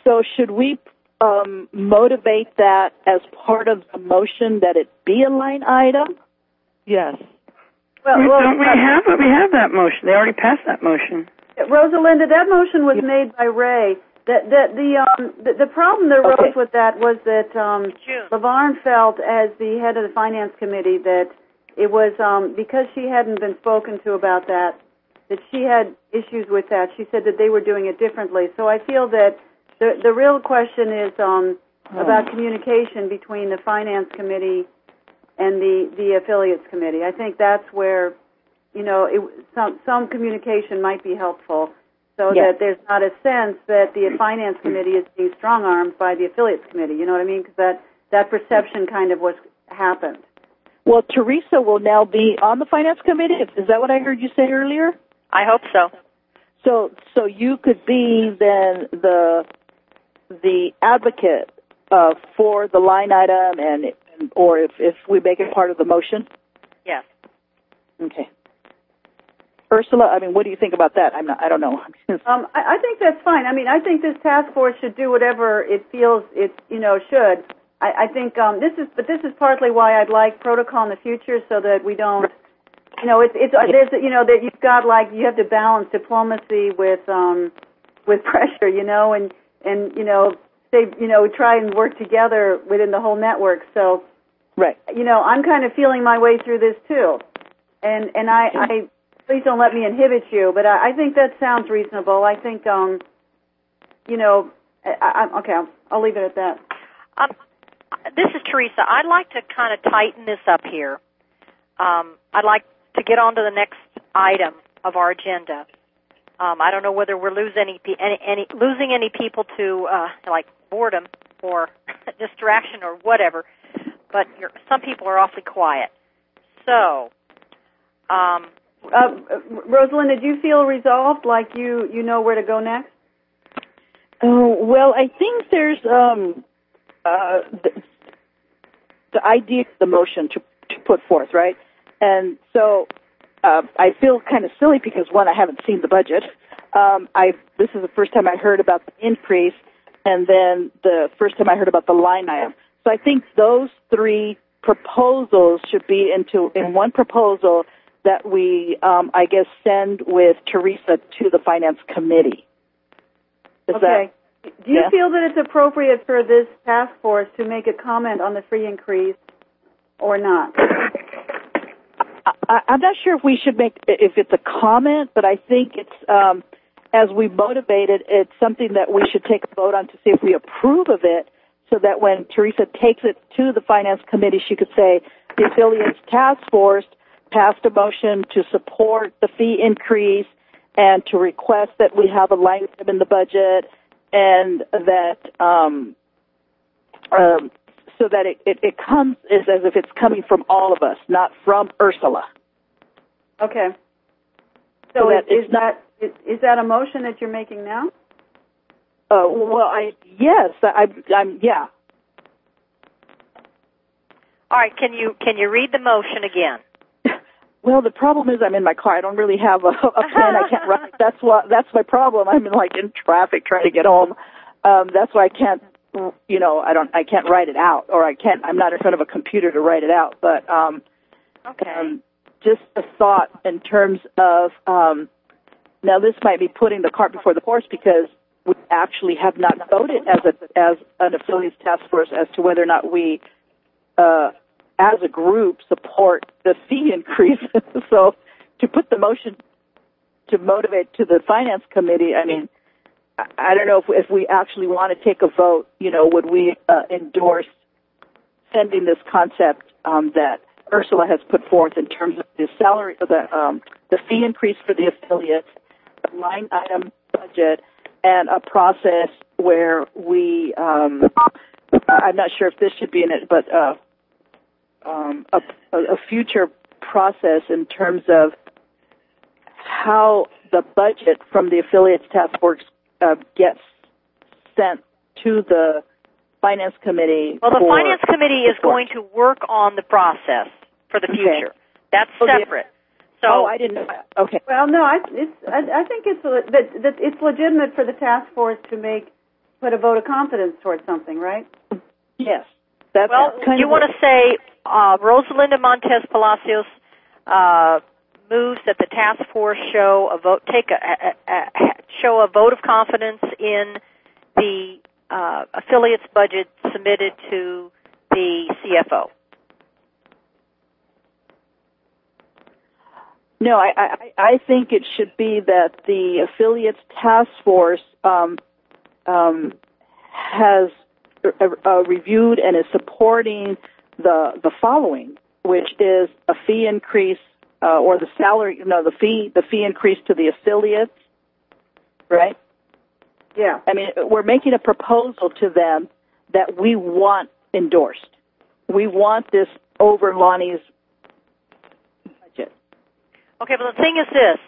So should we motivate that as part of the motion that it be a line item? Yes. Well, don't we have that motion? They already passed that motion. Rosalinda, that motion was made by Ray. The problem that arose with that was that LaVarn felt, as the head of the Finance Committee, that it was because she hadn't been spoken to about that she had issues with that. She said that they were doing it differently. So I feel that the real question is about communication between the Finance Committee and the Affiliates Committee. I think that's where, some communication might be helpful so that there's not a sense that the Finance Committee is being strong-armed by the Affiliates Committee. You know what I mean? Because that perception kind of happened. Well, Teresa will now be on the Finance Committee. Is that what I heard you say earlier? I hope so. So you could be then the advocate for the line item, or if we make it part of the motion. Yes. Okay. Ursula, what do you think about that? I don't know. I think that's fine. I think this task force should do whatever it feels it should. I think this is partly why I'd like protocol in the future, so that we don't. That you've got, you have to balance diplomacy with pressure, and try and work together within the whole network. So, right. I'm kind of feeling my way through this too, and I please don't let me inhibit you, but I think that sounds reasonable. I think okay. I'll leave it at that. This is Teresa. I'd like to kind of tighten this up here. I'd like to get on to the next item of our agenda. I don't know whether we're losing any people to boredom or distraction or whatever, but some people are awfully quiet. So, Rosalind, did you feel resolved, like you know where to go next? Well, I think there's the idea of the motion to put forth, right? And so I feel kind of silly because, one, I haven't seen the budget. This is the first time I heard about the increase, and then the first time I heard about the line item. So I think those three proposals should be in one proposal that we, send with Teresa to the Finance Committee. Okay. Do you feel that it's appropriate for this task force to make a comment on the fee increase or not? I'm not sure if we should if it's a comment, but I think it's, as we motivate it, it's something that we should take a vote on to see if we approve of it, so that when Teresa takes it to the Finance Committee, she could say, the Affiliates Task Force passed a motion to support the fee increase and to request that we have a line item in the budget, and that so that it comes as if it's coming from all of us, not from Ursula. Okay. So is that a motion that you're making now? Yes, I'm yeah. All right, can you read the motion again? Well, the problem is I'm in my car. I don't really have a pen. I can't write. That's my problem. I'm in traffic trying to get home. That's why I can't. I can't write it out, or I'm not in front of a computer to write it out. But just a thought in terms of now this might be putting the cart before the horse, because we actually have not voted as an affiliates task force as to whether or not we as a group support the fee increase. So to put the motion to motivate to the Finance Committee, I don't know if we actually want to take a vote, would we endorse sending this concept that Ursula has put forth in terms of the salary, the fee increase for the affiliates, the line item budget, and a process where we, I'm not sure if this should be in it, but a future process in terms of how the budget from the affiliates task force gets sent to the Finance Committee. Well, the Finance Committee is going to work on the process for the future. Okay. That's separate. So I didn't know. Okay. Well, no, I think it's legitimate for the task force to make put a vote of confidence towards something, right? Yes. Well, you want to say Rosalinda Montez Palacios moves that the task force show a vote of confidence in the affiliates budget submitted to the CFO. No, I think it should be that the affiliates task force has reviewed and is supporting the following, which is a fee increase or the salary, the fee increase to the affiliates, right? Yeah. I mean, we're making a proposal to them that we want endorsed. We want this over Lonnie's budget. Okay, but the thing is this.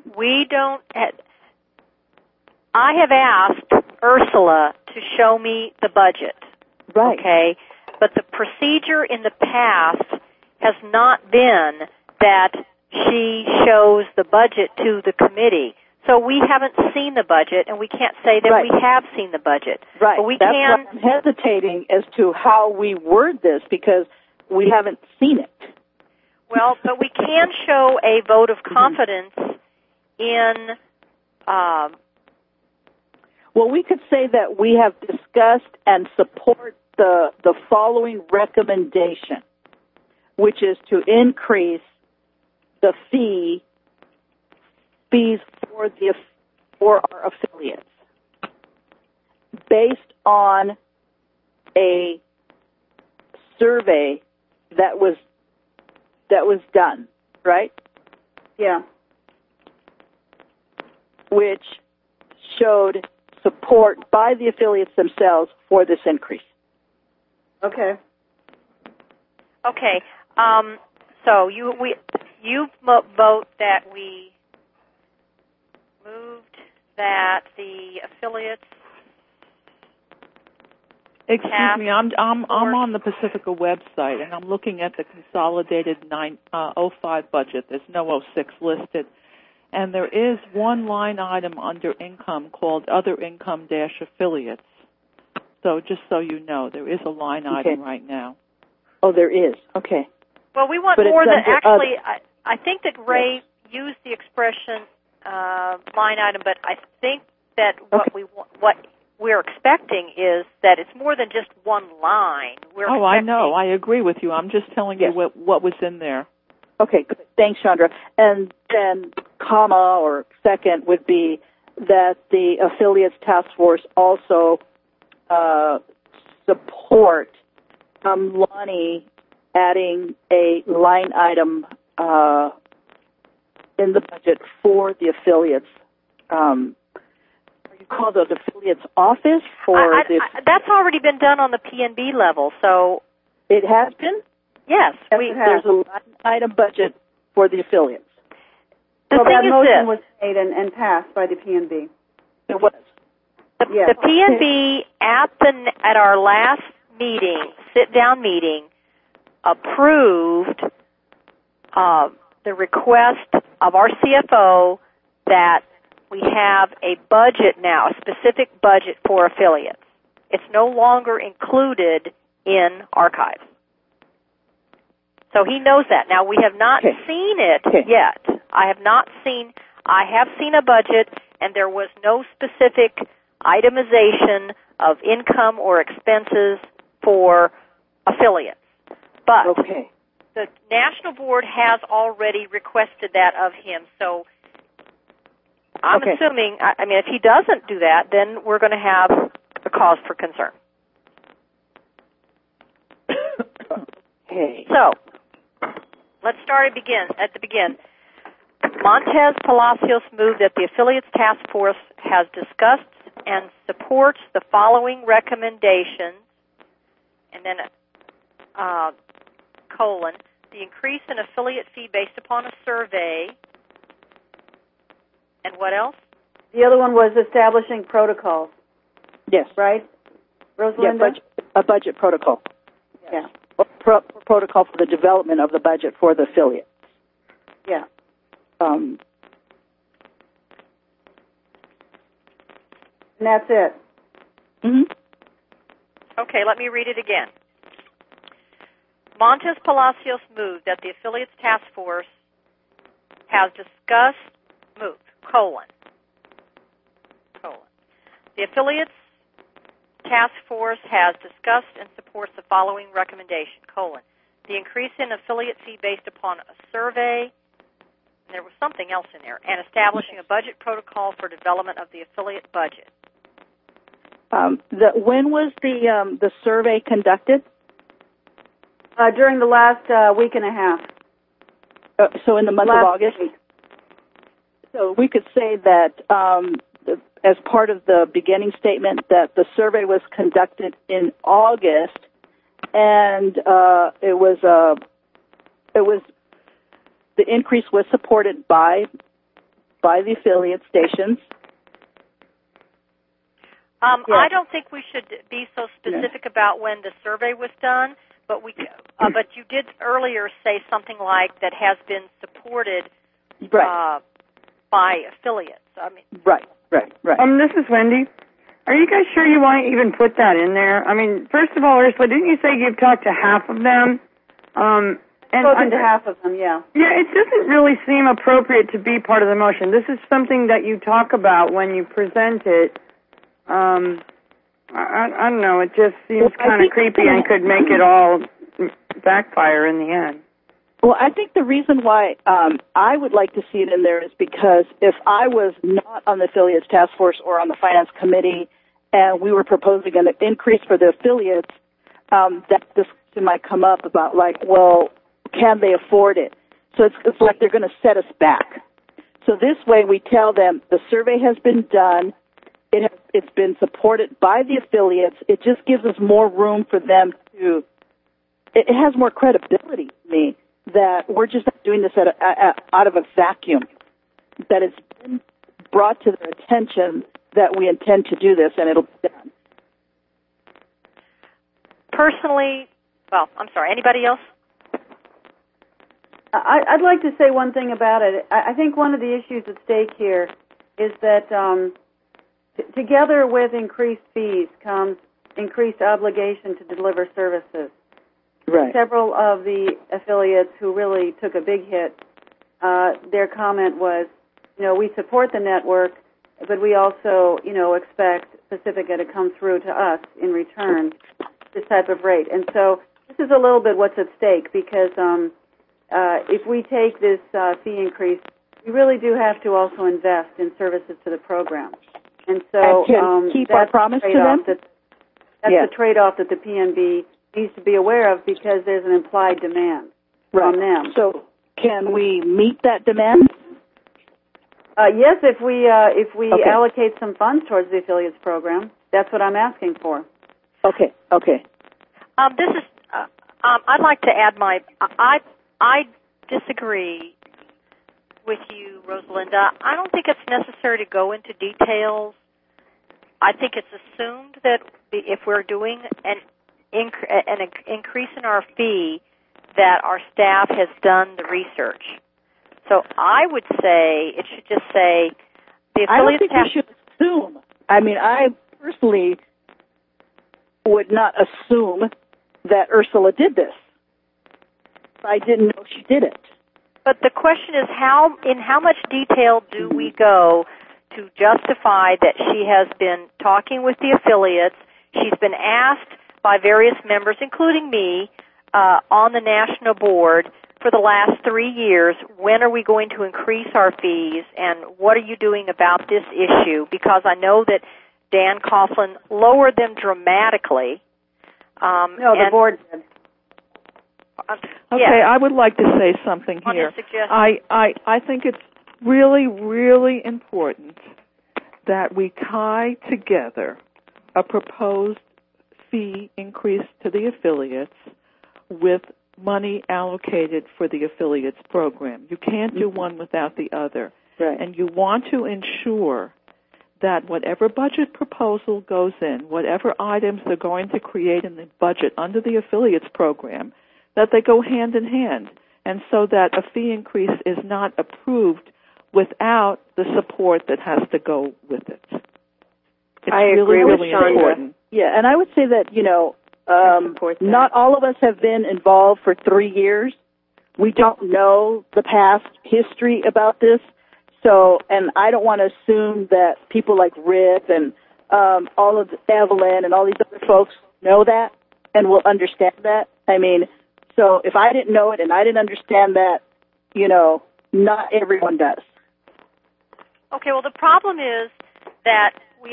I have asked Ursula to show me the budget. Right. Okay? But the procedure in the past has not been that she shows the budget to the committee. So we haven't seen the budget, and we can't say that we have seen the budget. Right. But we That's can. why I'm hesitating as to how we word this because we haven't seen it. Well, but we can show a vote of confidence in. Well, we could say that we have discussed and support the following recommendation, which is to increase the fees for our affiliates based on a survey that was done, right? Yeah. Which showed support by the affiliates themselves for this increase. Okay. Okay. So you vote that we moved that the affiliates. Excuse me, I'm on the Pacifica website and I'm looking at the consolidated 905 budget. There's no 06 listed. And there is one line item under income called Other Income - Affiliates. So just so you know, there is a line item right now. Oh, there is. Okay. Well, we want more than actually. I think that Ray used the expression line item, but I think that what we're expecting is that it's more than just one line. I know. I agree with you. I'm just telling you what was in there. Okay, good. Thanks, Chandra. And then comma or second would be that the affiliates task force also support Lonnie adding a line item in the budget for the affiliates. You call the affiliates office for that's already been done on the PNB level, so it has been. Yes, there's a line item budget for the affiliates. So that motion was made and passed by the PNB. It was. The PNB at our last meeting, sit-down meeting, approved the request of our CFO that we have a budget now, a specific budget for affiliates. It's no longer included in archives. So he knows that. Now, we have not seen it yet. I have seen a budget, and there was no specific itemization of income or expenses for affiliates. But the National Board has already requested that of him. So I'm assuming, if he doesn't do that, then we're going to have a cause for concern. So let's start at the begin. Montez Palacios moved that the affiliates task force has discussed and supports the following recommendations, and then the increase in affiliate fee based upon a survey, and what else? The other one was establishing protocols. Yes. Right? Rosalinda? Yeah, a budget protocol. Yes. Yeah. Protocol for the development of the budget for the affiliate. Yeah. And that's it. Okay, let me read it again. Montes Palacios moved that the affiliates task force has discussed, The affiliates task force has discussed and supports the following recommendation, the increase in affiliate fee based upon a survey, and there was something else in there, and establishing a budget protocol for development of the affiliate budget. When was the survey conducted? During the last week and a half. So in the month of August? Week. So we could say that as part of the beginning statement that the survey was conducted in August, and the increase was supported by the affiliate stations. Yes. I don't think we should be so specific about when the survey was done, but but you did earlier say something like that has been supported by affiliates. I mean, right. This is Wendy. Are you guys sure you want to even put that in there? I mean, first of all, Ursula, didn't you say you've talked to half of them? Spoken to half of them, yeah. Yeah, it doesn't really seem appropriate to be part of the motion. This is something that you talk about when you present it. I don't know. It just seems kind of creepy and could make it all backfire in the end. Well, I think the reason why I would like to see it in there is because if I was not on the affiliates task force or on the finance committee and we were proposing an increase for the affiliates, that discussion might come up about well, can they afford it? So it's like they're going to set us back. So this way we tell them the survey has been done. It's been supported by the affiliates. It just gives us more room for them to. It has more credibility to me that we're just not doing this out of a vacuum. That it's been brought to their attention that we intend to do this, and it'll be done. Personally, I'm sorry. Anybody else? I'd like to say one thing about it. I think one of the issues at stake here is that together with increased fees comes increased obligation to deliver services. Right. Several of the affiliates who really took a big hit, their comment was, we support the network, but we also, expect Pacifica to come through to us in return this type of rate. And so this is a little bit what's at stake because if we take this fee increase, we really do have to also invest in services to the program. And so keep our promise to them? That's the trade-off that the PNB needs to be aware of because there's an implied demand from them. So can we meet that demand? Yes, if we allocate some funds towards the affiliates program. That's what I'm asking for. Okay. This is. I'd like to add I disagree with you, Rosalinda. I don't think it's necessary to go into details. I think it's assumed that if we're doing an increase in our fee, that our staff has done the research. So I would say it should just say the affiliates. I don't think we should assume. I mean, I personally would not assume that Ursula did this. I didn't know she did it. But the question is, in how much detail do we go to justify that she has been talking with the affiliates? She's been asked by various members, including me, on the national board for the last 3 years, when are we going to increase our fees, and what are you doing about this issue? Because I know that Dan Coughlin lowered them dramatically. No, the board did. Okay, I would like to say something here. I think it's really, really important that we tie together a proposed fee increase to the affiliates with money allocated for the affiliates program. You can't do one without the other. Right. And you want to ensure that whatever budget proposal goes in, whatever items they're going to create in the budget under the affiliates program, that they go hand in hand, and so that a fee increase is not approved without the support that has to go with it. It's I agree with Chandra. Important. Yeah, and I would say that, not all of us have been involved for 3 years. We don't know the past history about this. So, and I don't want to assume that people like Rip and all of Evelyn and all these other folks know that and will understand that. I mean, so if I didn't know it and I didn't understand that, not everyone does. Okay, well, the problem is that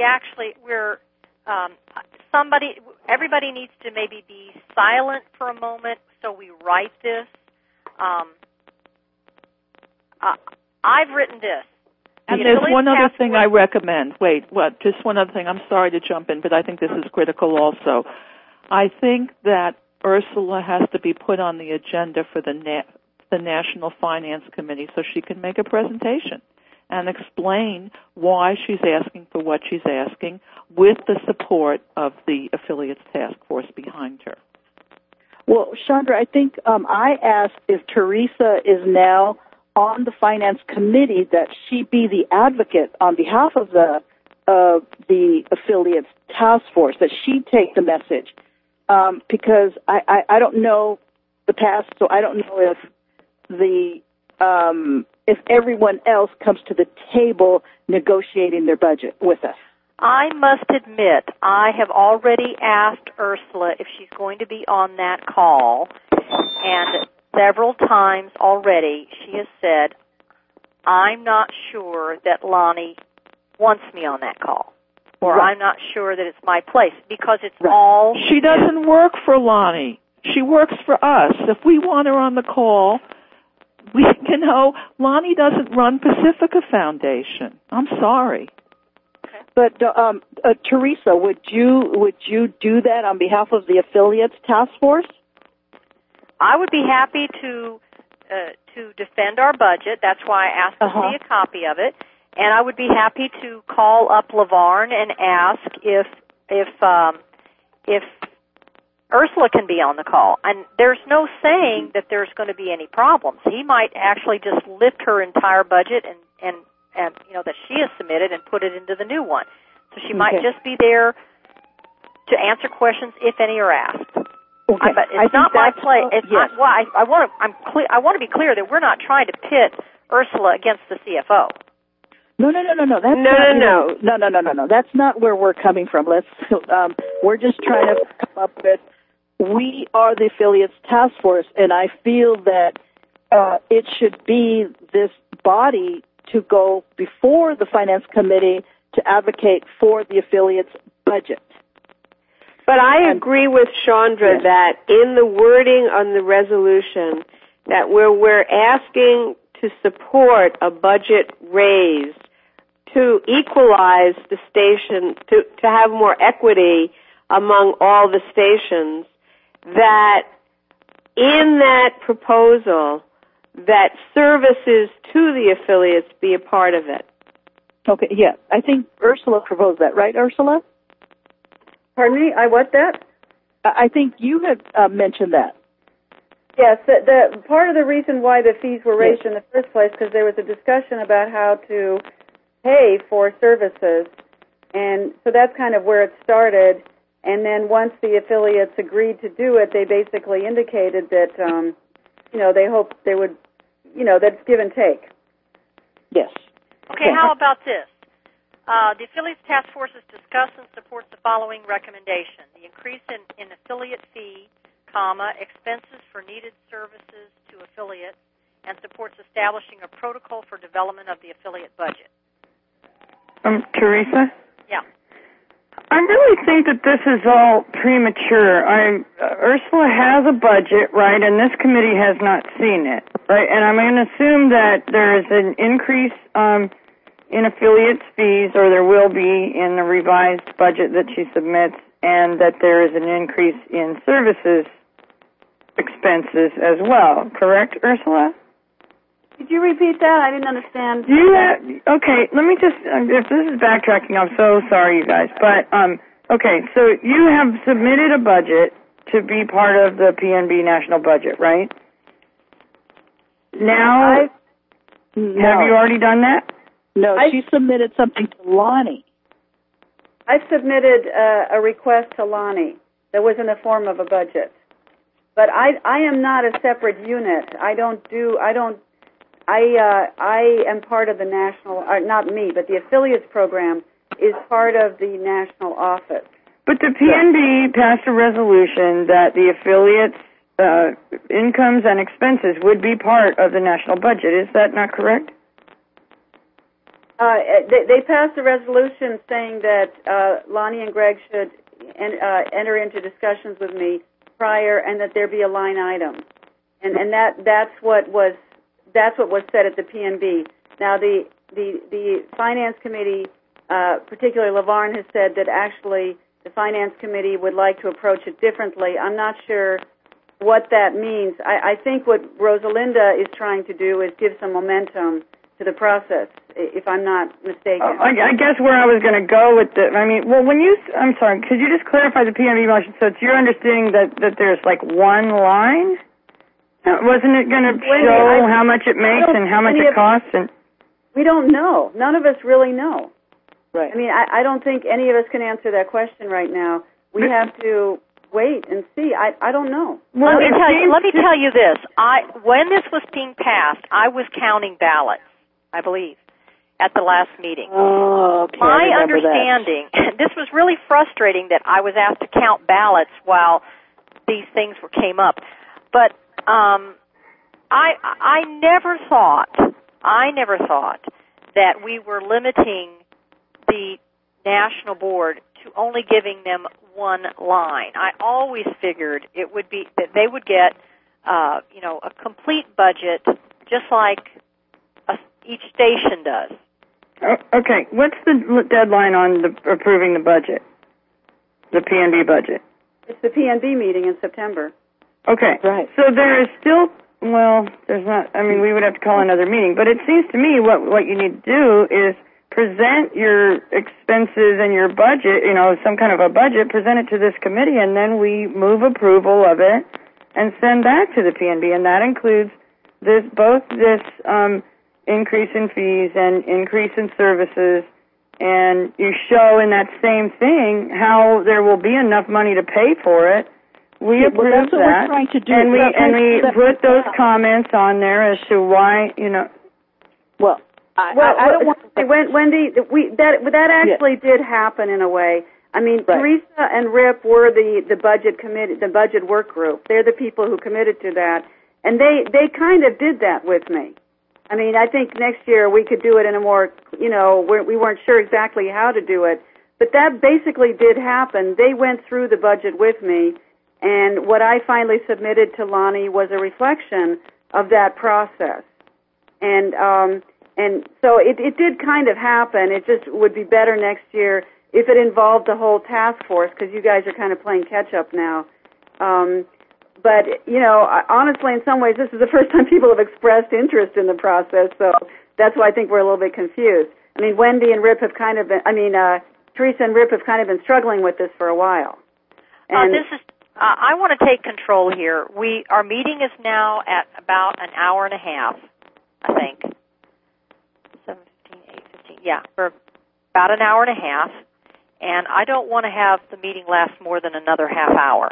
everybody needs to maybe be silent for a moment so we write this. I've written this. And there's one other thing I recommend. Just one other thing. I'm sorry to jump in, but I think this is critical also. I think that Ursula has to be put on the agenda for the National Finance Committee so she can make a presentation and explain why she's asking for what she's asking with the support of the Affiliates Task Force behind her. Well, Chandra, I think I asked if Teresa is now on the Finance Committee that she be the advocate on behalf of the Affiliates Task Force, that she take the message. Because I don't know the past, so I don't know if everyone else comes to the table negotiating their budget with us. I must admit, I have already asked Ursula if she's going to be on that call, and several times already she has said, I'm not sure that Lonnie wants me on that call, or I'm not sure that it's my place, because it's all... She doesn't work for Lonnie. She works for us. If we want her on the call, Lonnie doesn't run Pacifica Foundation. I'm sorry. But Teresa, would you do that on behalf of the Affiliates Task Force? I would be happy to defend our budget. That's why I asked to see a copy of it, and I would be happy to call up LaVarn and ask if Ursula can be on the call. And there's no saying that there's going to be any problems. He might actually just lift her entire budget and that she has submitted and put it into the new one. So she might just be there to answer questions if any are asked. Okay. But it's not my place. It's not why I want to be clear that we're not trying to pit Ursula against the CFO. No. No. That's not where we're coming from. We're just trying to come up with. We are the Affiliates Task Force, and I feel that it should be this body to go before the Finance Committee to advocate for the affiliates' budget. But I agree with Chandra that in the wording on the resolution, that where we're asking to support a budget raise to equalize the station, to have more equity among all the stations, that in that proposal, that services to the affiliates be a part of it. Okay, yeah. I think Ursula proposed that, right, Ursula? Pardon me? I what that? I think you had mentioned that. Yes, the part of the reason why the fees were raised in the first place, because there was a discussion about how to pay for services, and so that's kind of where it started. And then once the affiliates agreed to do it, they basically indicated that, they hoped they would, that's give and take. Yes. Okay, how about this? The Affiliates Task Force has discussed and supports the following recommendation. The increase in affiliate fee, expenses for needed services to affiliates, and supports establishing a protocol for development of the affiliate budget. Teresa? Yeah. I really think that this is all premature. Ursula has a budget, right, and this committee has not seen it, right? And I'm going to assume that there is an increase in affiliates fees, or there will be in the revised budget that she submits, and that there is an increase in services expenses as well. Correct, Ursula? Could you repeat that? I didn't understand. Okay, let me just, if this is backtracking, I'm so sorry, you guys. But, okay, so you have submitted a budget to be part of the PNB national budget, right? Now, have you already done that? No, she submitted something to Lonnie. I've submitted a request to Lonnie that was in the form of a budget. But I am not a separate unit. I am part of the national, not me, but the affiliates program is part of the national office. But the PNB passed a resolution that the affiliates' incomes and expenses would be part of the national budget. Is that not correct? They passed a resolution saying that Lonnie and Greg should enter into discussions with me prior, and that there be a line item, and that's what was said at the PNB. Now the finance committee, particularly LaVarn, has said that actually the finance committee would like to approach it differently. I'm not sure what that means. I think what Rosalinda is trying to do is give some momentum to the process, if I'm not mistaken. I guess where I was going to go with I'm sorry, could you just clarify the PNB motion? So it's your understanding that there's like one line? Wasn't it going to show how much it makes and how much it costs? And we don't know. None of us really know. Right. I mean, I don't think any of us can answer that question right now. We have to wait and see. I don't know. Well, let me tell you this. When this was being passed, I was counting ballots, I believe, at the last meeting. Oh, okay. My understanding, this was really frustrating that I was asked to count ballots while these things came up. But I never thought that we were limiting the national board to only giving them one line. I always figured it would be that they would get, a complete budget, just like each station does. Okay, what's the deadline on approving the budget, the PNB budget? It's the PNB meeting in September. Okay, right. So there is still, there's not, we would have to call another meeting, but it seems to me what you need to do is present your expenses and your budget, some kind of a budget, present it to this committee, and then we move approval of it and send back to the PNB, and that includes both this increase in fees and increase in services, and you show in that same thing how there will be enough money to pay for it. We approve that's what that, we're trying to do. and we put those comments on there as to why, Well, I don't want to... Wendy, that actually did happen in a way. I mean, right. Teresa and Rip were the budget committee, the budget work group. They're the people who committed to that, and they kind of did that with me. I mean, I think next year we could do it in a more, we weren't sure exactly how to do it, but that basically did happen. They went through the budget with me, and what I finally submitted to Lonnie was a reflection of that process. And so it did kind of happen. It just would be better next year if it involved the whole task force, because you guys are kind of playing catch-up now. But, honestly, in some ways, this is the first time people have expressed interest in the process, so that's why I think we're a little bit confused. I mean, Wendy and Rip have kind of been, Teresa and Rip have kind of been struggling with this for a while. And I want to take control here. Our meeting is now at about an hour and a half, I think. 7:15, 8:15. Yeah, for about an hour and a half, and I don't want to have the meeting last more than another half hour.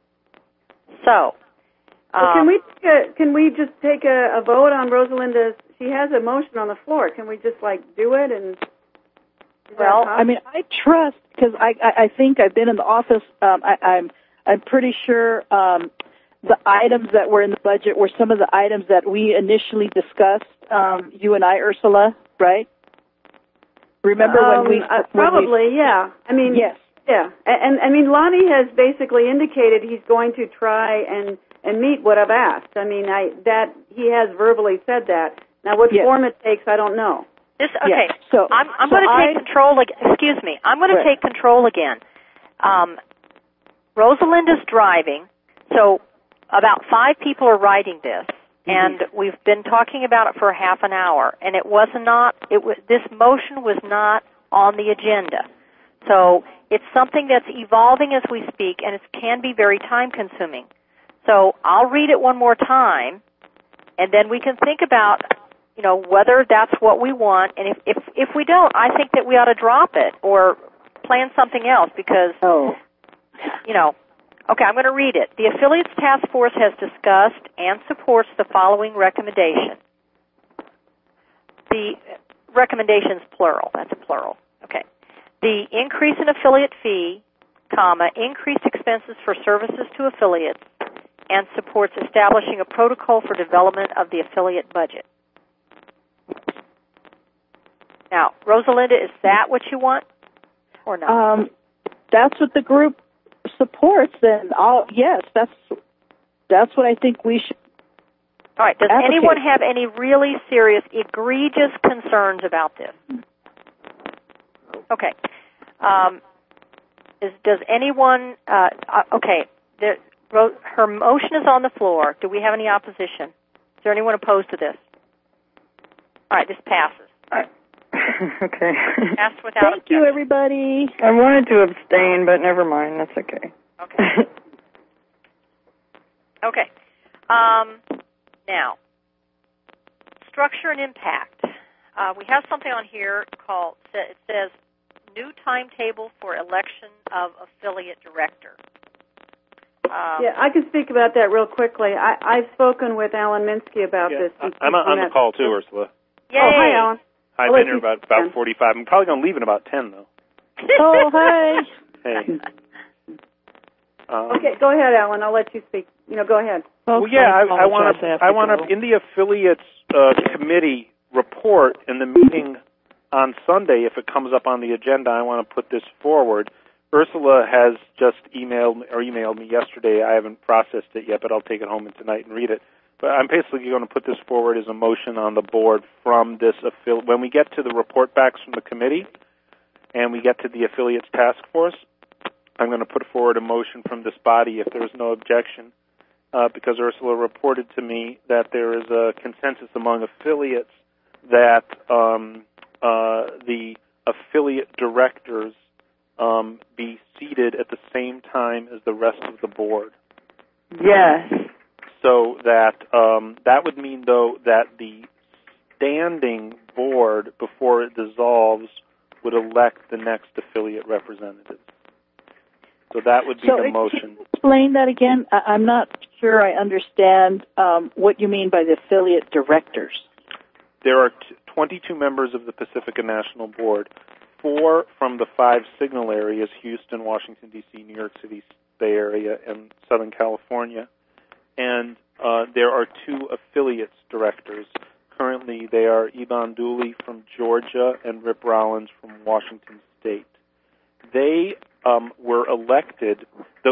So, can we just take a vote on Rosalinda's? She has a motion on the floor. Can we just do it and? Well, I trust, because I think I've been in the office. I'm pretty sure the items that were in the budget were some of the items that we initially discussed. You and I, Ursula, right? Remember probably, yeah. Yes. Yeah, and Lonnie has basically indicated he's going to try and meet what I've asked. That he has verbally said that. Now, what form it takes, I don't know. Okay. So I'm going to take control. Excuse me. I'm going to take control again. Rosalinda's driving, so about 5 people are writing this, and we've been talking about it for half an hour, and this motion was not on the agenda. So it's something that's evolving as we speak, and it can be very time-consuming. So I'll read it one more time, and then we can think about, whether that's what we want. And if we don't, I think that we ought to drop it or plan something else because, okay, I'm going to read it. The Affiliates Task Force has discussed and supports the following recommendation. The recommendations plural. That's a plural. Okay. The increase in affiliate fee, increased expenses for services to affiliates, and supports establishing a protocol for development of the affiliate budget. Now, Rosalinda, is that what you want or not? That's what the group supports, and yes, that's what I think we should. All right. Does advocate. anyone have any really serious, egregious concerns about this? Okay. Does anyone? Okay. Her motion is on the floor. Do we have any opposition? Is there anyone opposed to this? All right. This passes. Okay. Passed without Thank you, everybody. I wanted to abstain, but never mind. That's okay. Okay. Okay. Now, structure and impact. We have something on here called, it says, new timetable for election of affiliate director. Yeah, I can speak about that real quickly. I've spoken with Alan Minsky about this. I'm on the call too, Ursula. Yay. Oh, hi, Alan. I've been here about 45. I'm probably going to leave in about 10, though. Oh, hi. Hey. Okay, go ahead, Alan. I'll let you speak. Go ahead. Well, yeah, I want to, in the affiliates committee report in the meeting on Sunday, if it comes up on the agenda, I want to put this forward. Ursula has just emailed me yesterday. I haven't processed it yet, but I'll take it home tonight and read it. But I'm basically going to put this forward as a motion on the board from this affiliate. When we get to the report backs from the committee and we get to the affiliates task force, I'm going to put forward a motion from this body if there is no objection, because Ursula reported to me that there is a consensus among affiliates that the affiliate directors be seated at the same time as the rest of the board. Yes. So that that would mean, though, that the standing board, before it dissolves, would elect the next affiliate representative. So that would be the motion. Can you explain that again? I'm not sure I understand what you mean by the affiliate directors. There are 22 members of the Pacifica National Board, 4 from the 5 signal areas, Houston, Washington, D.C., New York City, Bay Area, and Southern California. And there are 2 affiliates directors. Currently, they are Iban Dooley from Georgia and Rip Rollins from Washington State. They were elected.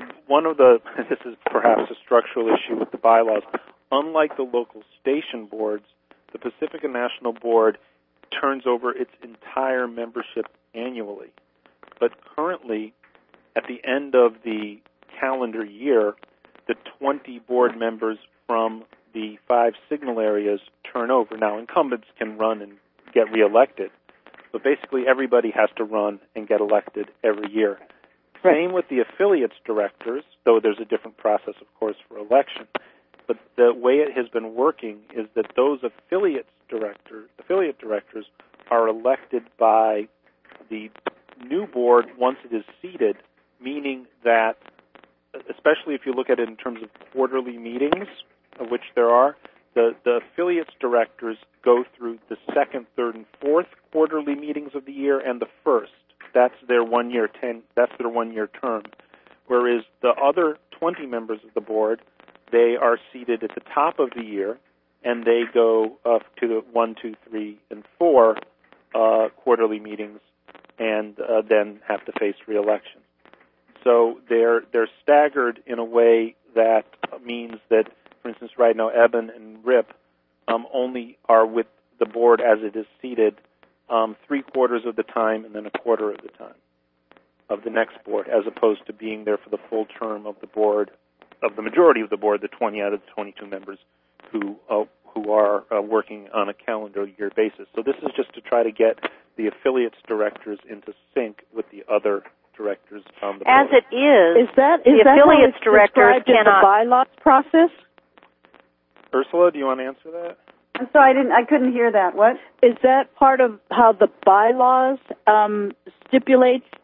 This is perhaps a structural issue with the bylaws. Unlike the local station boards, the Pacifica National Board turns over its entire membership annually. But currently, at the end of the calendar year, the 20 board members from the 5 signal areas turn over. Now, incumbents can run and get reelected, but basically everybody has to run and get elected every year. Right. Same with the affiliates directors, though there's a different process, of course, for election. But the way it has been working is that those affiliate directors are elected by the new board once it is seated, meaning that, especially if you look at it in terms of quarterly meetings, of which there are, the affiliates directors go through the 2nd, 3rd, and 4th quarterly meetings of the year and the 1st. That's their 1 year term. Whereas the other 20 members of the board, they are seated at the top of the year, and they go up to the 1, 2, 3, and 4 quarterly meetings, and then have to face re-election. So they're staggered in a way that means that, for instance, right now Eben and Rip only are with the board as it is seated 3/4 of the time and then 1/4 of the time of the next board, as opposed to being there for the full term of the board, of the majority of the board, the 20 out of the 22 members who are working on a calendar year basis. So this is just to try to get the affiliates directors into sync with the other directors on the board. As it is that the affiliates directors cannot. The bylaws process? Ursula, do you want to answer that? I'm sorry, I couldn't hear that. What? Is that part of how the bylaws stipulates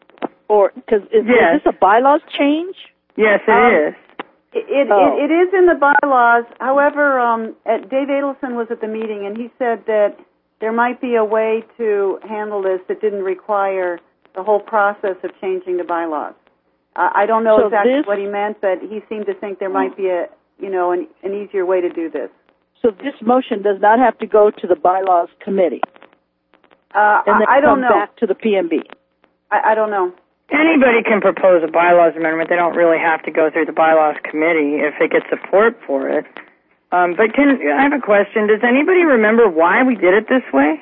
or because is this a bylaws change? Yes, it is. It is in the bylaws. However, Dave Adelson was at the meeting, and he said that there might be a way to handle this that didn't require the whole process of changing the bylaws. I don't know exactly what he meant, but he seemed to think there might be an easier way to do this. So this motion does not have to go to the bylaws committee. And then I don't know. Back to the PMB. I don't know. Anybody can propose a bylaws amendment. They don't really have to go through the bylaws committee if they get support for it. But I have a question. Does anybody remember why we did it this way?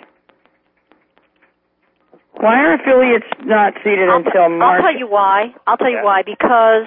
Why are affiliates not seated until March? I'll tell you why. Because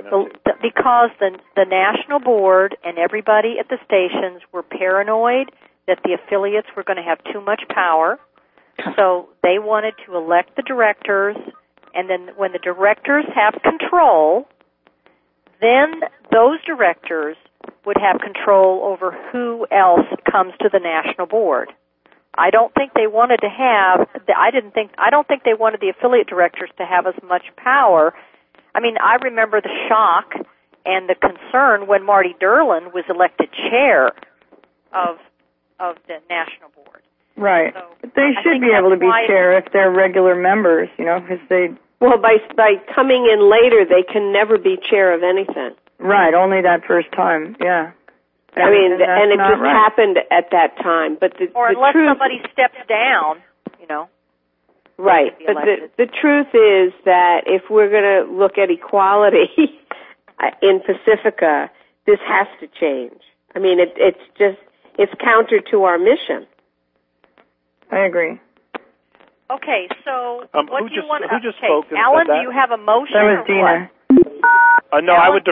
the national board and everybody at the stations were paranoid that the affiliates were going to have too much power. So they wanted to elect the directors, and then when the directors have control, then those directors would have control over who else comes to the national board. I don't think they wanted to have, I don't think they wanted the affiliate directors to have as much power. I mean, I remember the shock and the concern when Marty Derlin was elected chair of the national board. Right. So but they should be able to be chair if they're regular members, because they... Well, by coming in later, they can never be chair of anything. Right, only that first time, yeah. I mean, and it just happened at that time. But unless somebody steps down, Right, but the truth is that if we're going to look at equality in Pacifica, this has to change. I mean, it's counter to our mission. I agree. Okay, so what do you want to... Who just spoke? Alan, do you have a motion? That was Dina. No, Alan, I would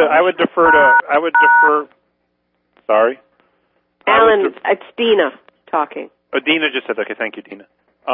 defer. Sorry? Alan, it's Dina talking. Oh, Dina just said, okay, thank you, Dina.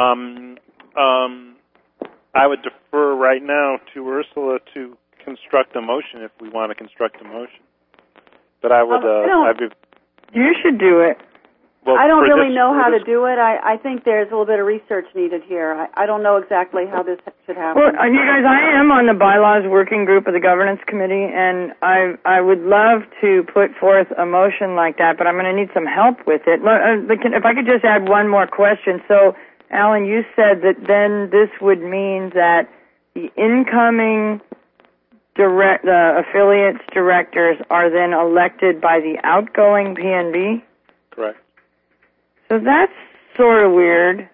I would defer right now to Ursula to construct a motion if we want to construct a motion. But I would, you should do it. Well, I don't really know how to do it. I think there's a little bit of research needed here. I don't know exactly how this should happen. Well, you guys, I am on the bylaws working group of the governance committee, and I would love to put forth a motion like that, but I'm going to need some help with it. If I could just add one more question. So, Alan, you said that then this would mean that the incoming affiliates directors are then elected by the outgoing PNB? Correct. So that's sort of weird.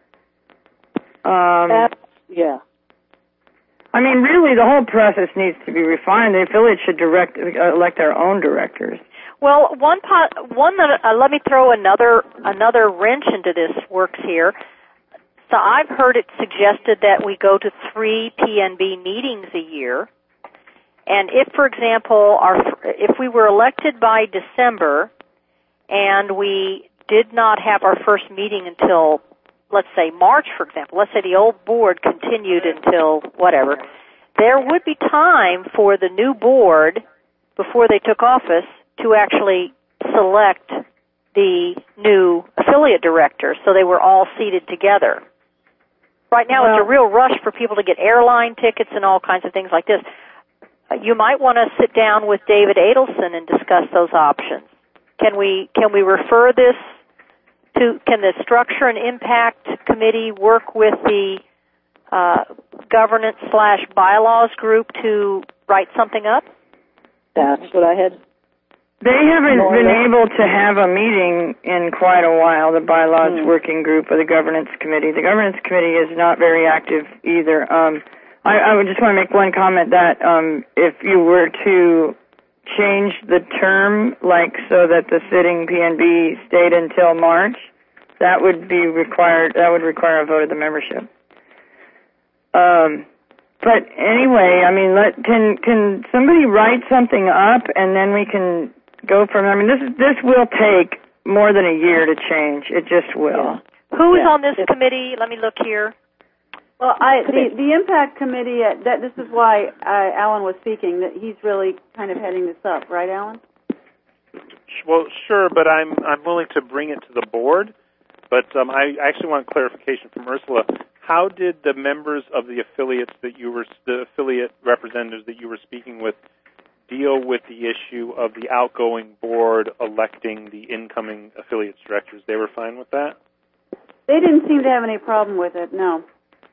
Yeah. I mean, really, the whole process needs to be refined. The affiliates should elect their own directors. Well, one that let me throw another wrench into this works here. So I've heard it suggested that we go to 3 PNB meetings a year, and if, for example, if we were elected by December, and we did not have our first meeting until, let's say, March, for example. Let's say the old board continued until whatever. There would be time for the new board, before they took office, to actually select the new affiliate directors, so they were all seated together. Right now, it's a real rush for people to get airline tickets and all kinds of things like this. You might want to sit down with David Adelson and discuss those options. Can we refer this to, can the Structure and Impact Committee work with the governance/bylaws group to write something up? That's what I had. They haven't been able to have a meeting in quite a while, the bylaws working group or the governance committee. The governance committee is not very active either. I would just want to make one comment that if you were to change the term, like so that the sitting PNB stayed until March, that would require a vote of the membership. But anyway, I mean, can somebody write something up and then we can go from there? I mean, this will take more than a year to change. It just will. Yeah. Who is on this committee? Let me look here. Well, the Impact Committee, this is why Alan was speaking, that he's really kind of heading this up, right, Alan? Well, sure, but I'm willing to bring it to the board. But I actually want clarification from Ursula. how did the members of the affiliate representatives that you were speaking with deal with the issue of the outgoing board electing the incoming affiliates directors? They were fine with that? They didn't seem to have any problem with it, no.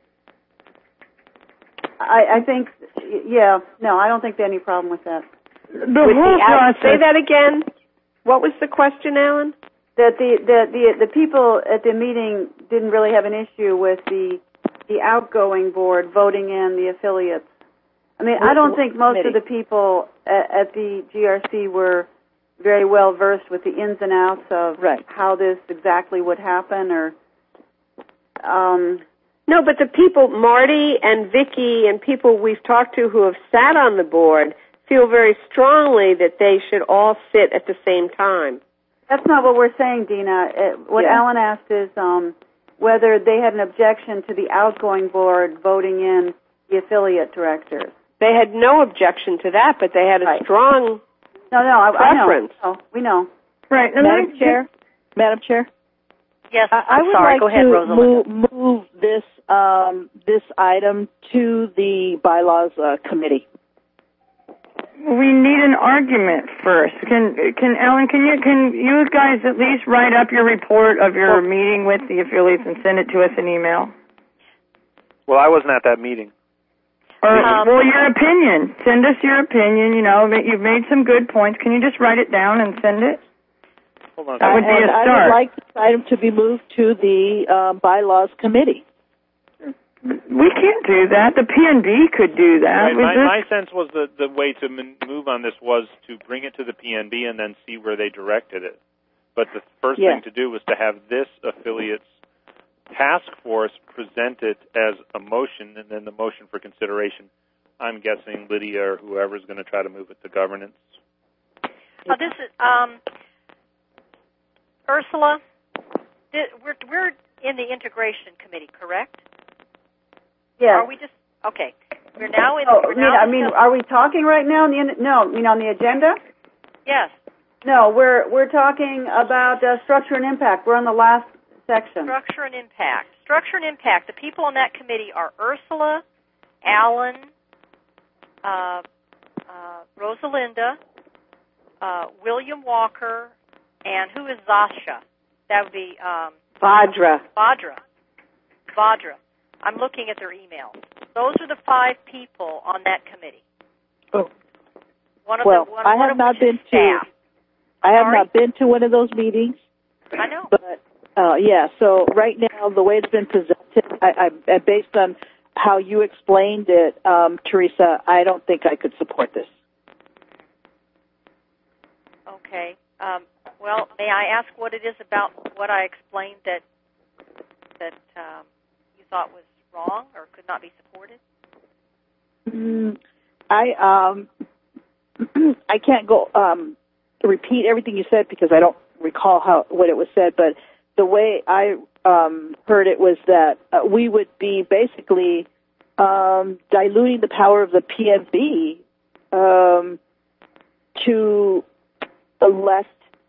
I think, no, I don't think they had any problem with that. Say that again. What was the question, Alan? That the people at the meeting didn't really have an issue with the outgoing board voting in the affiliates. I mean, I don't think most of the people at the GRC were very well versed with the ins and outs of how this exactly would happen, or. No, but the people, Marty and Vicki and people we've talked to who have sat on the board, feel very strongly that they should all sit at the same time. That's not what we're saying, Dina. What Alan asked is whether they had an objection to the outgoing board voting in the affiliate directors. They had no objection to that, but they had a strong preference. I know. We know. Right. Madam Chair? Yes, I would sorry. like Go ahead, to move this this item to the bylaws committee. We need an argument first. Can Ellen, can you guys at least write up your report of your meeting with the affiliates and send it to us in email? Well, I wasn't at that meeting. Well, your opinion. Send us your opinion. You know, you've made some good points. Can you just write it down and send it? Hold on. That would be a start. I would like this item to be moved to the bylaws committee. We can't do that. The PNB could do that. Right. My sense was the way to move on this was to bring it to the PNB and then see where they directed it. But the first thing to do was to have this affiliates task force present it as a motion, and then the motion for consideration. I'm guessing Lydia or whoever is going to try to move it to governance. This is Ursula. We're in the integration committee, correct? Yes. Are we just okay? We're now in. Are we talking right now? On the agenda? Yes. No, we're talking about structure and impact. We're on the last section. Structure and impact. Structure and impact. The people on that committee are Ursula, Alan, Rosalinda, William Walker, and who is Zasha? That would be Vadra. I'm looking at their emails. Those are the 5 people on that committee. Oh. I have not been to one of those meetings. I know. But so right now the way it's been presented, I based on how you explained it, Teresa, I don't think I could support this. Okay. Well, may I ask what it is about what I explained that you thought was wrong or could not be supported? I can't go repeat everything you said because I don't recall what it was said, but the way I heard it was that we would be basically diluting the power of the PNB to elect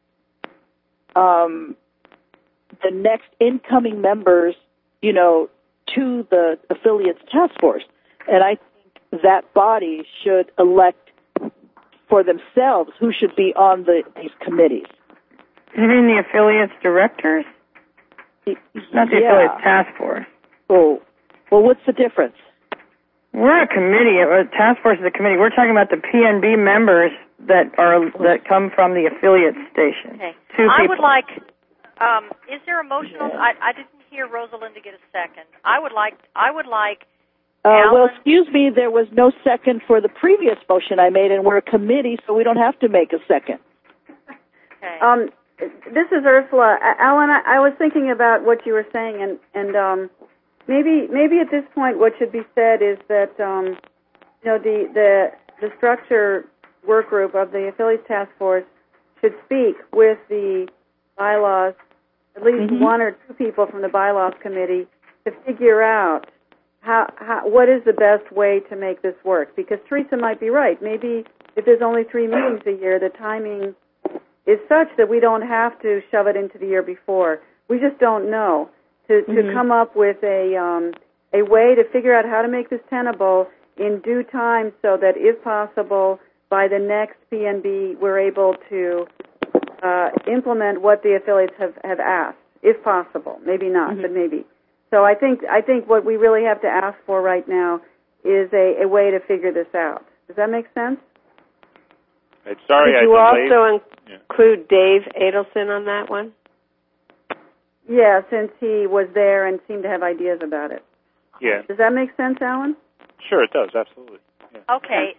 the next incoming members, to the affiliates task force. And I think that body should elect for themselves who should be on these committees. You mean the affiliates directors? Not the affiliates task force. Oh, well, what's the difference? We're a committee. A task force is a committee. We're talking about the PNB members that come from the affiliate station. Okay. 2 people. I would like. Is there a motion? I didn't hear Rosalinda get a second. I would like. Well, excuse me. There was no second for the previous motion I made, and we're a committee, so we don't have to make a second. Okay. This is Ursula. Alan, I was thinking about what you were saying, and maybe at this point what should be said is that the structure work group of the affiliates task force should speak with the bylaws, at least 1 or 2 people from the bylaws committee, to figure out what is the best way to make this work. Because Teresa might be right. Maybe if there's only 3 meetings a year, the timing is such that we don't have to shove it into the year before. We just don't know. To come up with a a way to figure out how to make this tenable in due time so that, if possible, by the next PNB, we're able to implement what the affiliates have asked, if possible. Maybe not, but maybe. So I think what we really have to ask for right now is a way to figure this out. Does that make sense? Sorry, Did you also include Dave Adelson on that one? Yeah, since he was there and seemed to have ideas about it. Yeah. Does that make sense, Alan? Sure, it does. Absolutely. Yeah. Okay.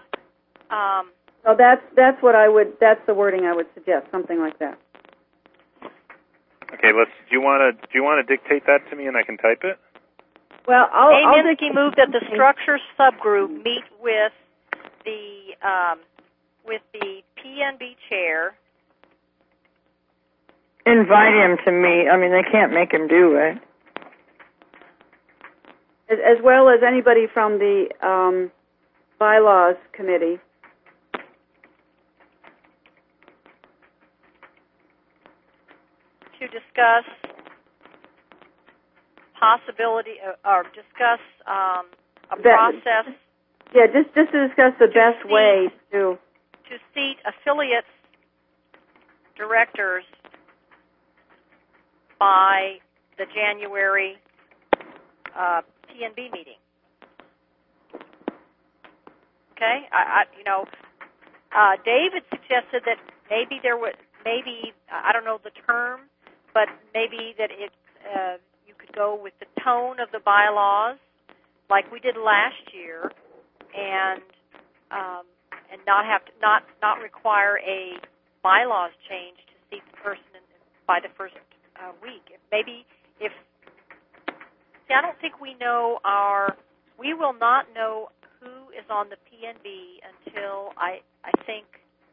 So that's what I would. That's the wording I would suggest. Something like that. Okay. Do you want to dictate that to me and I can type it? Well, I'll Minsky moved that the structure subgroup meet with the PNB chair. Invite him to meet. I mean, they can't make him do it. As well as anybody from the bylaws committee. To discuss possibility or discuss a process. Yeah, just to discuss the best way to seat affiliates directors by the January PNB meeting. Okay, David suggested that maybe I don't know the term, but maybe that you could go with the tone of the bylaws, like we did last year, and not require a bylaws change to seat the person by the first week. I don't think we will not know who is on the PNB until I think,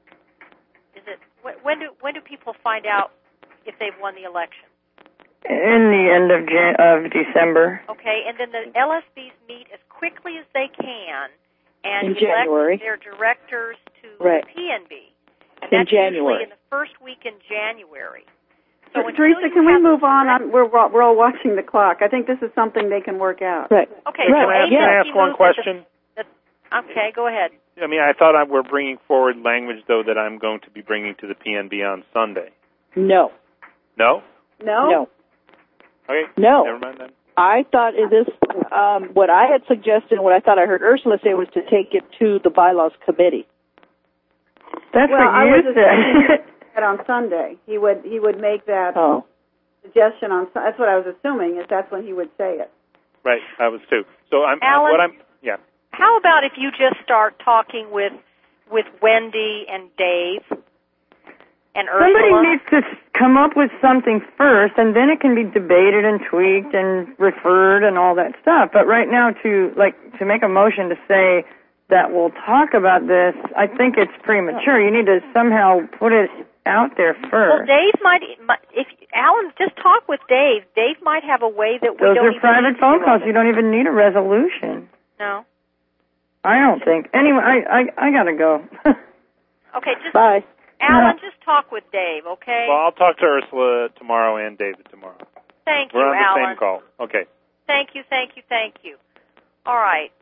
when do people find out if they've won the election? In the end of December. Okay, and then the LSBs meet as quickly as they can and elect their directors to right. the PNB. And in that's January. usually in the first week in January. So Teresa, can we move on? We're all watching the clock. I think this is something they can work out. Right. Okay. Right. So can I ask one question? Okay, go ahead. I mean, I thought we're bringing forward language, though, that I'm going to be bringing to the PNB on Sunday. No. No? No. Okay. No. Never mind then. I thought what I had suggested and what I thought I heard Ursula say was to take it to the bylaws committee. That's what you said. That on Sunday, he would make that suggestion on. That's what I was assuming is that's when he would say it. Right, I was too. So Alan, how about if you just start talking with Wendy and Dave and Ursula? Somebody needs to come up with something first, and then it can be debated and tweaked and referred and all that stuff. But right now, to make a motion to say that we'll talk about this, I think it's premature. You need to somehow put it out there first. Well, Dave might if Alan, just talk with Dave. Dave might have a way that we Those don't are even private phone calls. You don't even need a resolution. No. I don't think. Anyway, I gotta go. Okay, just bye. Alan, just talk with Dave, okay? Well, I'll talk to Ursula tomorrow and David tomorrow. Thank you, We're on the Alan. same call. Okay. Thank you. All right.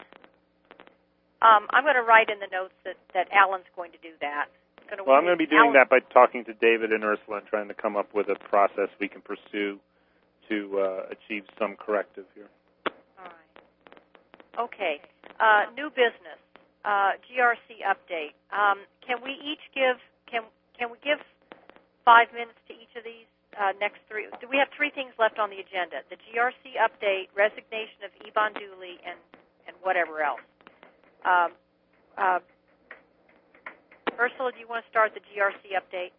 I'm going to write in the notes that Alan's going to do that. Well, I'm going to be doing that by talking to David and Ursula and trying to come up with a process we can pursue to achieve some corrective here. All right. Okay. New business. GRC update. Can we each give 5 minutes to each of these next three? We have three things left on the agenda: the GRC update, resignation of Yvonne Dooley, and whatever else. Ursula, do you want to start the GRC update?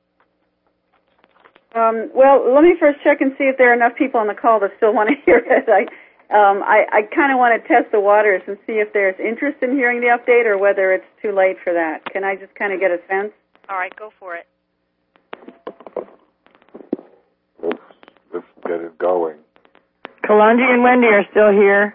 Well, let me first check and see if there are enough people on the call that still want to hear it. I kind of want to test the waters and see if there's interest in hearing the update or whether it's too late for that. Can I just kind of get a sense? All right, go for it. Let's get it going. Kalonji and Wendy are still here.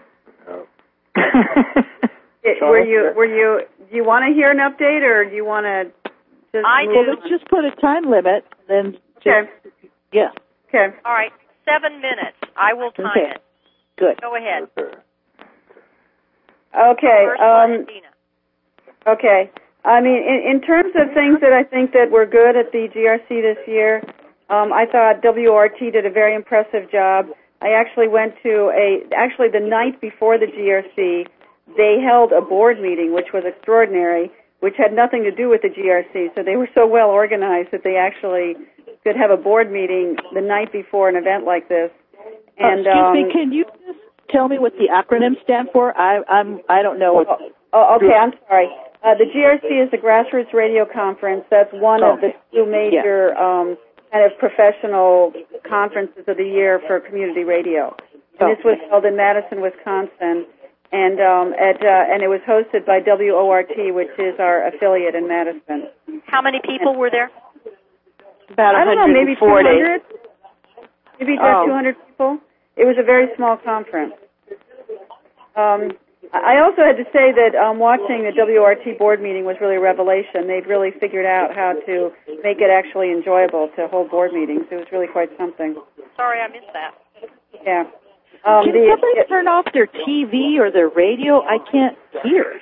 Do you want to hear an update, or do you want to just Let's just put a time limit, then Okay. Yeah. Okay. All right, 7 minutes. I will time it. Good. Go ahead. Okay. First, Dina. Okay. I mean, in terms of things that I think that were good at the GRC this year, I thought WRT did a very impressive job. I actually went to the night before the GRC, they held a board meeting, which was extraordinary, which had nothing to do with the GRC. So they were so well organized that they actually could have a board meeting the night before an event like this. And excuse me, can you just tell me what the acronyms stand for? I don't know. Okay, I'm sorry. The GRC is the Grassroots Radio Conference. That's one of the two major kind of professional conferences of the year for community radio. And this was held in Madison, Wisconsin, and it was hosted by WORT, which is our affiliate in Madison. How many people were there? About 140. I don't know, maybe 200. Maybe just 200 people. It was a very small conference. I also had to say that watching the WRT board meeting was really a revelation. They'd really figured out how to make it actually enjoyable to hold board meetings. It was really quite something. Sorry, I missed that. Yeah. Can somebody turn off their TV or their radio? I can't hear.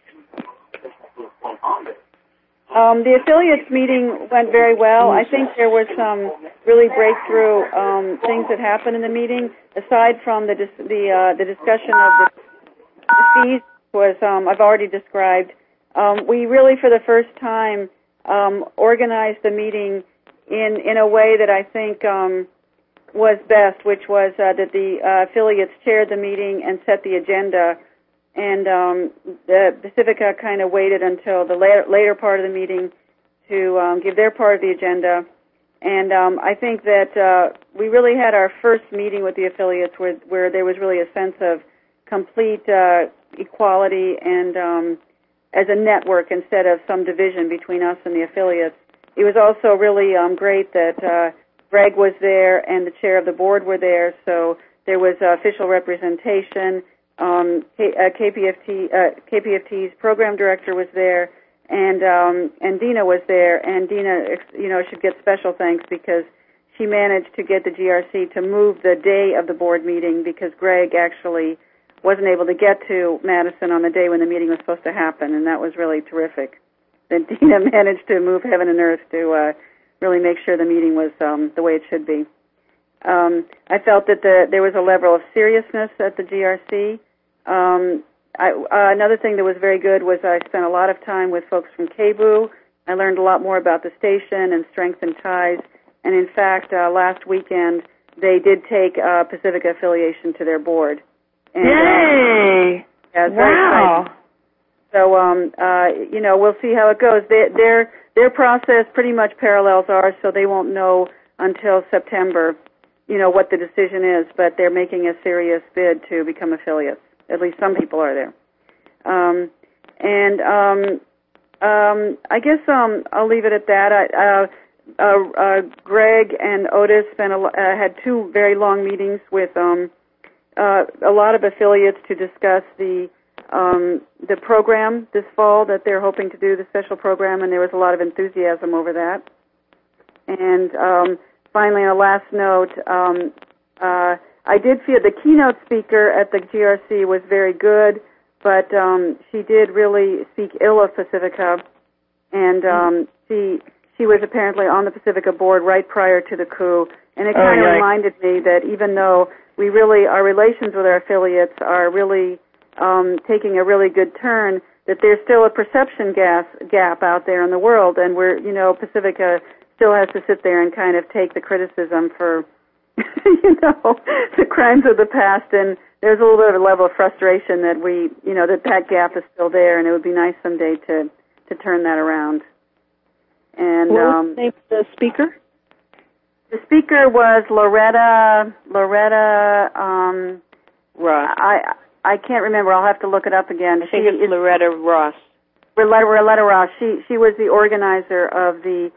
The affiliates meeting went very well. I think there was some really breakthrough things that happened in the meeting. Aside from the discussion of the fees, was I've already described. We really, for the first time, organized the meeting in a way that I think was best, which was that the affiliates chaired the meeting and set the agenda. And the Pacifica kind of waited until the later part of the meeting to give their part of the agenda. And I think that we really had our first meeting with the affiliates where there was really a sense of complete equality and as a network instead of some division between us and the affiliates. It was also really great that Greg was there and the chair of the board were there, so there was official representation. KPFT's program director was there, and Dina was there, and Dina, should get special thanks because she managed to get the GRC to move the day of the board meeting because Greg actually wasn't able to get to Madison on the day when the meeting was supposed to happen, and that was really terrific. That Dina managed to move heaven and earth to really make sure the meeting was the way it should be. I felt that there was a level of seriousness at the GRC. Another thing that was very good was I spent a lot of time with folks from KBOO. I learned a lot more about the station and strength and ties. And in fact, last weekend, they did take Pacifica affiliation to their board. And, yay! Yeah, it's wow! So, we'll see how it goes. Their process pretty much parallels ours, so they won't know until September, what the decision is, but they're making a serious bid to become affiliates. At least some people are there. I guess I'll leave it at that. Greg and Otis had two very long meetings with a lot of affiliates to discuss the program this fall that they're hoping to do, the special program, and there was a lot of enthusiasm over that. And finally, on a last note, I did feel the keynote speaker at the GRC was very good, but she did really speak ill of Pacifica, and she was apparently on the Pacifica board right prior to the coup, and it kind of reminded me that even though our relations with our affiliates are really taking a really good turn, that there's still a perception gap out there in the world, and Pacifica still has to sit there and kind of take the criticism for the crimes of the past, and there's a little bit of a level of frustration that that gap is still there, and it would be nice someday to turn that around. And what was the name of the speaker? The speaker was Loretta Ross. I can't remember. I'll have to look it up again. I think it's Loretta Ross. Loretta Ross. She was the organizer of the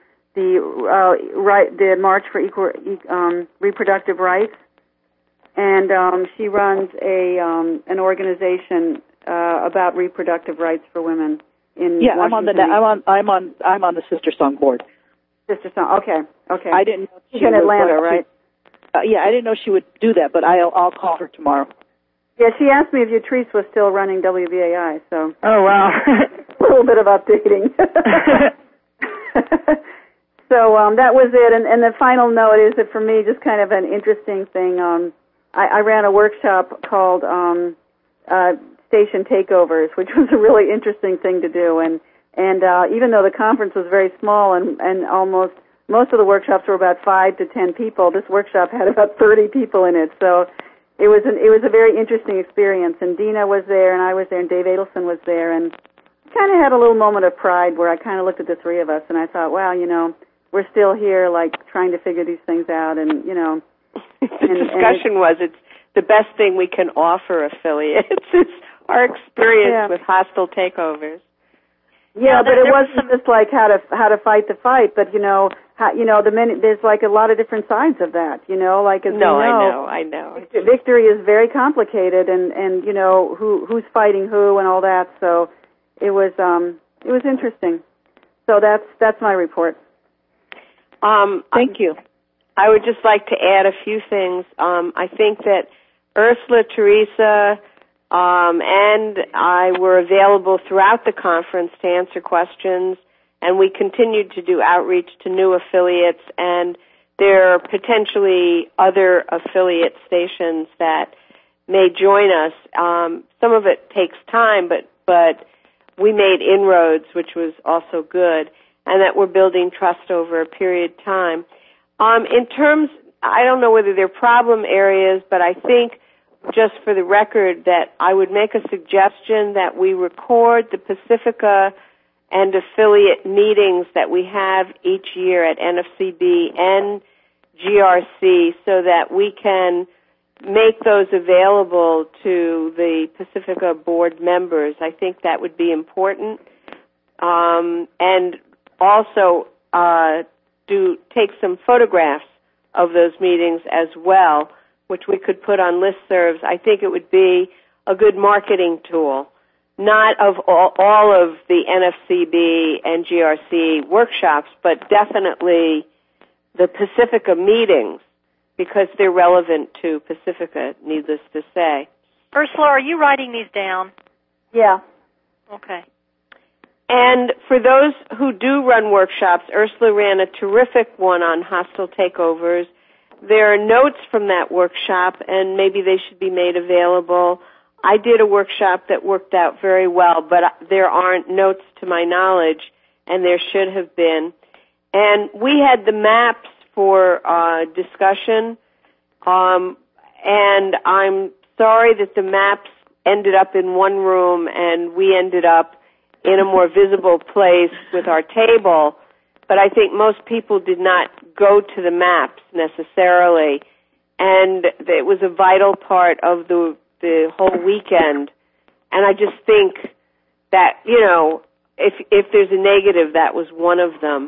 March for Reproductive Rights, and she runs an organization about reproductive rights for women in Washington. I'm on the Sister Song board. Sister Song. Okay. I didn't know she's in Atlanta, right? I didn't know she would do that, but I'll call her tomorrow. Yeah, she asked me if Yatrice was still running WVAI, so. Oh, wow. A little bit of updating. So that was it, and the final note is that for me, just kind of an interesting thing. I ran a workshop called Station Takeovers, which was a really interesting thing to do, and even though the conference was very small and most of the workshops were about 5 to 10 people, this workshop had about 30 people in it, so it was a very interesting experience. And Dina was there, and I was there, and Dave Adelson was there, and kind of had a little moment of pride where I kind of looked at the three of us, and I thought, wow, we're still here, like, trying to figure these things out, and, The discussion was it's the best thing we can offer affiliates. It's our experience with hostile takeovers. Yeah, but it wasn't just like how to fight the fight, but there's like a lot of different sides of that, like as I know. Victory is very complicated, and who's fighting who and all that. So it was interesting. So that's my report. Thank you. I would just like to add a few things. I think that Ursula, Teresa, and I were available throughout the conference to answer questions, and we continued to do outreach to new affiliates, and there are potentially other affiliate stations that may join us. Some of it takes time, but we made inroads, which was also good, and that we're building trust over a period of time. In terms, I don't know whether they're problem areas, but I think just for the record that I would make a suggestion that we record the Pacifica and affiliate meetings that we have each year at NFCB and GRC so that we can make those available to the Pacifica board members. I think that would be important. And also take some photographs of those meetings as well, which we could put on listservs. I think it would be a good marketing tool, not of all of the NFCB and GRC workshops, but definitely the Pacifica meetings, because they're relevant to Pacifica, needless to say. Ursula, are you writing these down? Yeah. Okay. And for those who do run workshops, Ursula ran a terrific one on hostile takeovers. There are notes from that workshop, and maybe they should be made available. I did a workshop that worked out very well, but there aren't notes to my knowledge, and there should have been. And we had the maps for discussion, and I'm sorry that the maps ended up in one room and we ended up in a more visible place with our table, but I think most people did not go to the maps necessarily, and it was a vital part of the whole weekend. And I just think that, if there's a negative, that was one of them.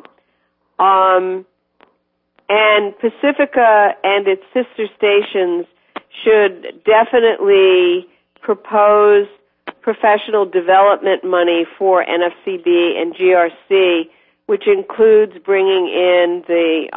And Pacifica and its sister stations should definitely propose professional development money for NFCB and GRC, which includes bringing in the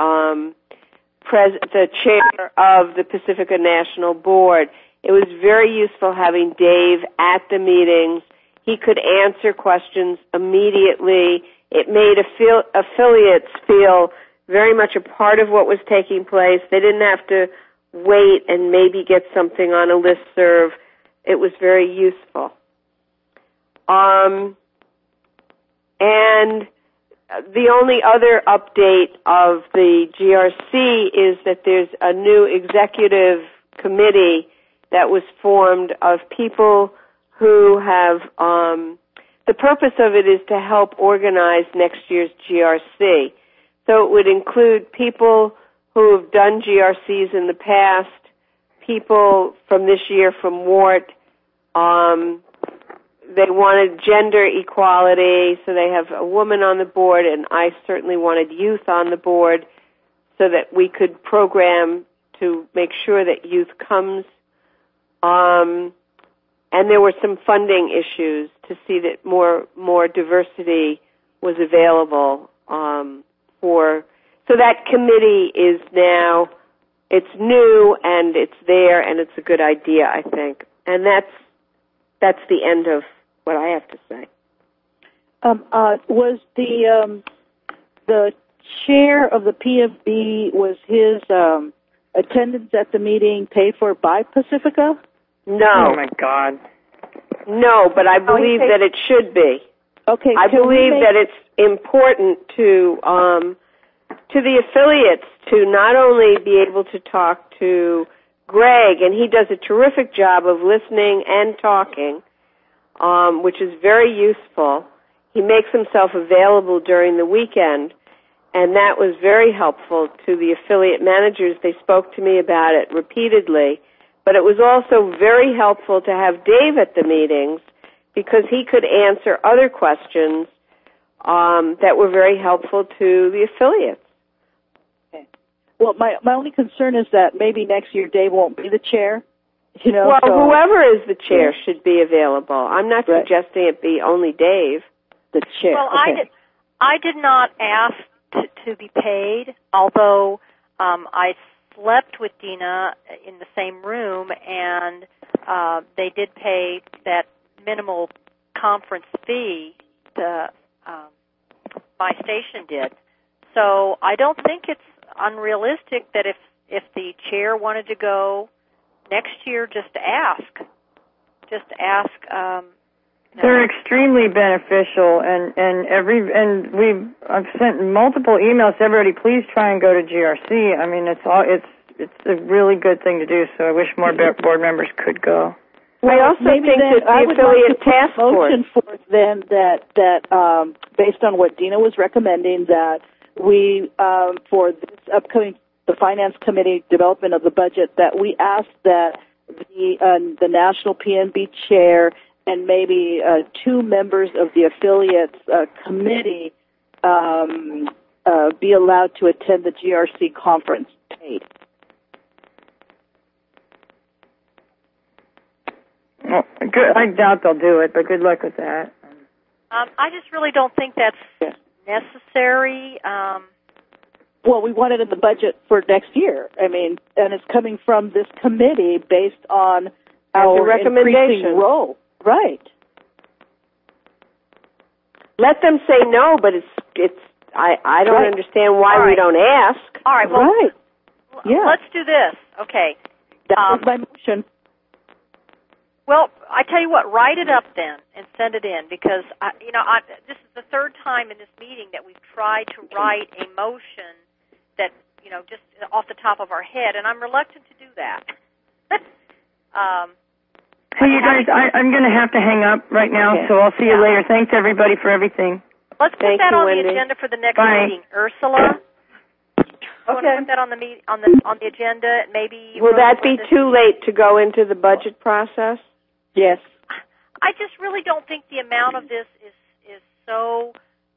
chair of the Pacifica National Board. It was very useful having Dave at the meetings. He could answer questions immediately. It made affiliates feel very much a part of what was taking place. They didn't have to wait and maybe get something on a listserv. It was very useful. And the only other update of the GRC is that there's a new executive committee that was formed of people who have, the purpose of it is to help organize next year's GRC. So it would include people who have done GRCs in the past, people from this year from WART. They wanted gender equality, so they have a woman on the board, and I certainly wanted youth on the board so that we could program to make sure that youth comes. And there were some funding issues to see that more diversity was available so that committee is now, it's new and it's there and it's a good idea, I think. And that's the end of what I have to say. Was the chair of the PFB, was his attendance at the meeting paid for by Pacifica? No. Oh my God. No, but I believe that it should be. Okay. I believe that it's important to the affiliates to not only be able to talk to Greg, and he does a terrific job of listening and talking, which is very useful. He makes himself available during the weekend, and that was very helpful to the affiliate managers. They spoke to me about it repeatedly. But it was also very helpful to have Dave at the meetings because he could answer other questions that were very helpful to the affiliates. Okay. Well, my only concern is that maybe next year Dave won't be the chair. Well, whoever is the chair should be available. I'm not suggesting it be only Dave. The chair. Well, okay. I did not ask to be paid, although I slept with Dina in the same room, and they did pay that minimal conference fee. My station did. So I don't think it's unrealistic that if the chair wanted to go next year, just ask. They're extremely beneficial, and I've sent multiple emails to everybody. Please try and go to GRC. I mean, it's a really good thing to do. So I wish more board members could go. Well, I also think that the affiliate task force forth then that based on what Dina was recommending, that we for this upcoming the Finance Committee development of the budget, that we ask that the National PNB chair and maybe 2 members of the affiliates committee be allowed to attend the GRC conference paid. Well, good. I doubt they'll do it, but good luck with that. I just really don't think that's necessary. Well, we want it in the budget for next year. I mean, and it's coming from this committee based on our increasing role. Right. Let them say no, but I don't understand why we don't ask. All right. Well, let's do this. Okay. That's my motion. Well, I tell you what, write it up then and send it in because this is the third time in this meeting that we've tried to write a motion that just off the top of our head, and I'm reluctant to do that. Hey, you guys, I'm going to have to hang up right now, so I'll see you later. Thanks, everybody, for everything. Let's put that on the agenda for the next meeting. Ursula? Want to put that on the agenda? Maybe. Will that be too late to go into the budget process? Yes. I just really don't think the amount of this is so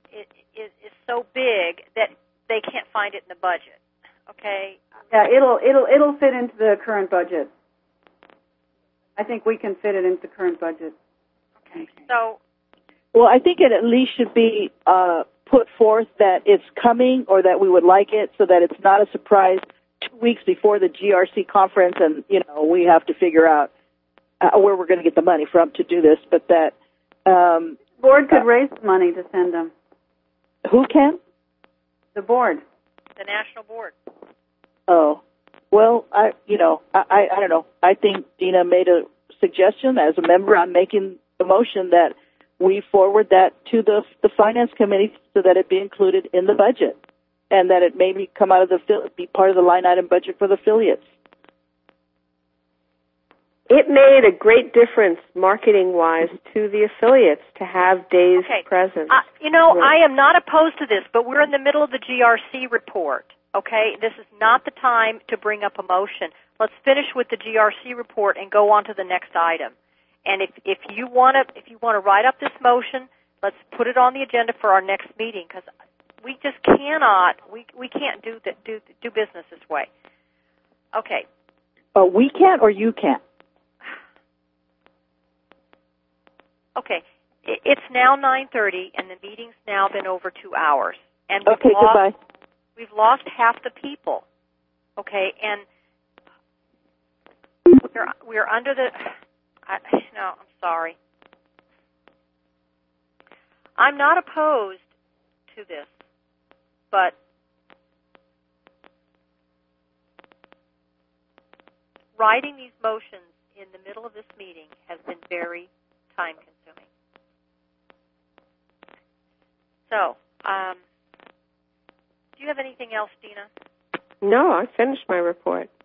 big that they can't find it in the budget. Okay. Yeah, it'll fit into the current budget. I think we can fit it into the current budget. Okay. So. Well, I think it at least should be put forth that it's coming or that we would like it, so that it's not a surprise 2 weeks before the GRC conference, and we have to figure out where we're going to get the money from to do this. But that board could raise money to send them. Who can? The board. The national board. Oh. Well, I don't know. I think Dina made a suggestion. As a member, I'm making the motion that we forward that to the Finance Committee so that it be included in the budget and that it maybe come out of be part of the line item budget for the affiliates. It made a great difference marketing-wise to the affiliates to have Dave's presence. I am not opposed to this, but we're in the middle of the GRC report. Okay, this is not the time to bring up a motion. Let's finish with the GRC report and go on to the next item. And if you want to write up this motion, let's put it on the agenda for our next meeting because we just cannot we can't do business this way. Okay. Oh, we can't or you can't. Okay, it's now 9:30 and the meeting's now been over 2 hours. And goodbye. We've lost half the people, okay, and we're under the. I'm sorry. I'm not opposed to this, but writing these motions in the middle of this meeting has been very time-consuming. So, do you have anything else, Dina? No, I finished my report.